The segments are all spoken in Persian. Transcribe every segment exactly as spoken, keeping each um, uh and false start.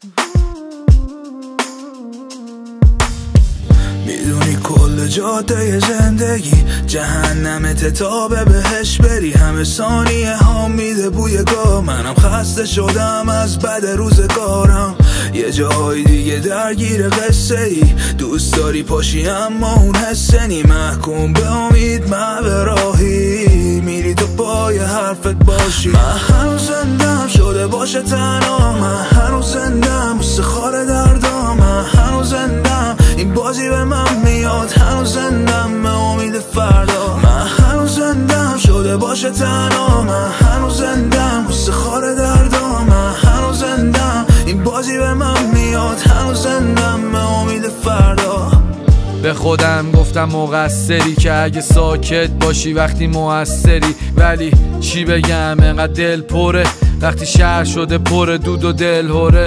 میدونی کل جاده زندگی جهنمته تا به بهش بری. همه ثانیه ها میده بوی گاه. منم خسته شدم از بد روزگارم. یه جای دیگه درگیر قصه ای. دوست داری پاشی اما اون حسه نی. محکوم به امید من به راهی میری تو پای حرفت باشی. من هنوز زندم شده باشه تنها. من هنوز زندم بوسه خار دردام. من هنوز زندم این بازی به من میاد. هنوز زندم به امید فردا. من هنوز زندم شده باشه تنها. من هنوز زندم بوسه خار دردام. من هنوز زندم این بازی به من میاد. هنوز زندم به امید فردا. به خودم گفتم مقصری که اگه ساکت باشی وقتی موثری. ولی چی بگم انقدر دل پره وقتی شهر شده پر دود و دل هره.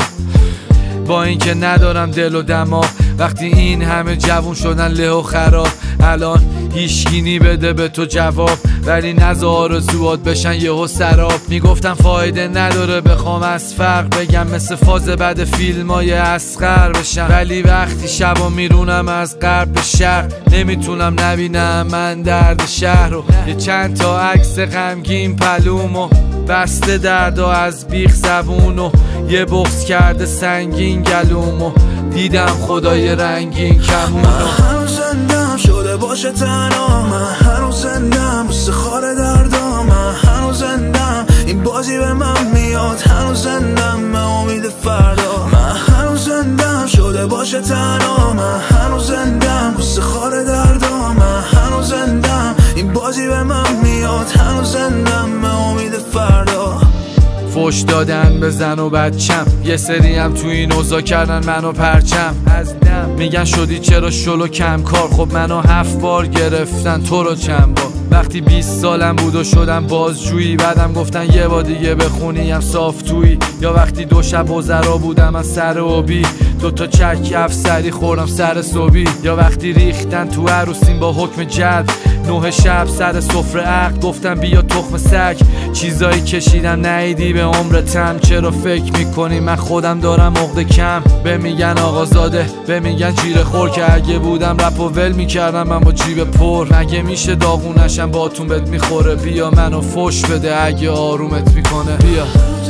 با اینکه ندارم دل و دماغ وقتی این همه جوون شدن له و خراب. الان هیچگینی بده به تو جواب ولی نذار آرزوات بشن یهو سراب. میگفتم فایده نداره بخوام از فرق بگم مثل فاز بعد فیلمای اصغر بشم. ولی وقتی شبا میرونم از غرب به شرق نمیتونم نبینم من درد شهر رو. یه چند تا عکس غمگین پلومو بسته دردا از بیخ زبونو. یه بغض کرده سنگین گلومو دیدم خدای رنگین کمونو. من هنوز زندم شده باشه تنها. من هنوز زندم بوسه خار دردام. من هنوز زندم این بازی به من میاد. هنوز زندم به امید فردا. من هنوز زندم شده باشه تنها. من هنوز زندم بوسه خار دردام. من هنوز زندم این بازی به من میاد. هنوز زندم به امید فردا. فوش دادن به زن و بچم یه سری هم تو این اوضاع کردن منو پرچم از دم. میگن شدی چرا شلو کم کار. خب منو هفت بار گرفتن تو رو چند بار. وقتی بیست سالم بود و شدم بازجویی بعدم گفتن یه بار دیگه بخونیم صاف تویی. یا وقتی دو شب وزرا بودم از سر اوبی دوتا چک افسری خوردم سر صبحی. یا وقتی ریختن تو عروسیم با حکم جلب نه شب سر سفره عقد گفتم بیا تخم سگ. چیزایی کشیدم نیدی به عمرتم. چرا فکر میکنی من خودم دارم عقده کم. به میگن آقازاده به میگن جیره خور که اگه بودم رپ و ول میکردم من با جیب پر. مگه میشه داغونشم باتون بهت میخوره. بیا منو فوش بده اگه آرومت میکنه. بیا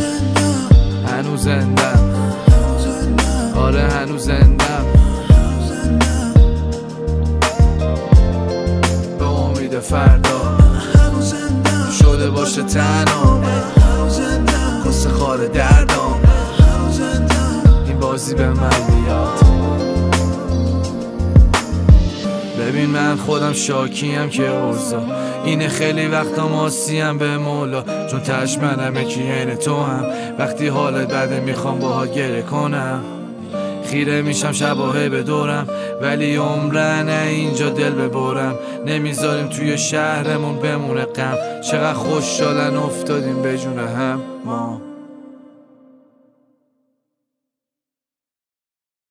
هنوز زندم. آره هنوز زندم به امید فردا. شده باشه تنها قصه خار دردام. این بازی به من بیاد. ببین من خودم شاکیم که اوضاع اینه. خیلی وقتا ماسیم به مولا چون تش منم یکی عین تو هم. وقتی حالت بده میخوام باها گره کنم. خیره میشم شباهه به دورم ولی عمره نه اینجا دل ببرم. نمیذاریم توی شهرمون بمونه غم. چقدر خوشحالن افتادیم به جون هم ما.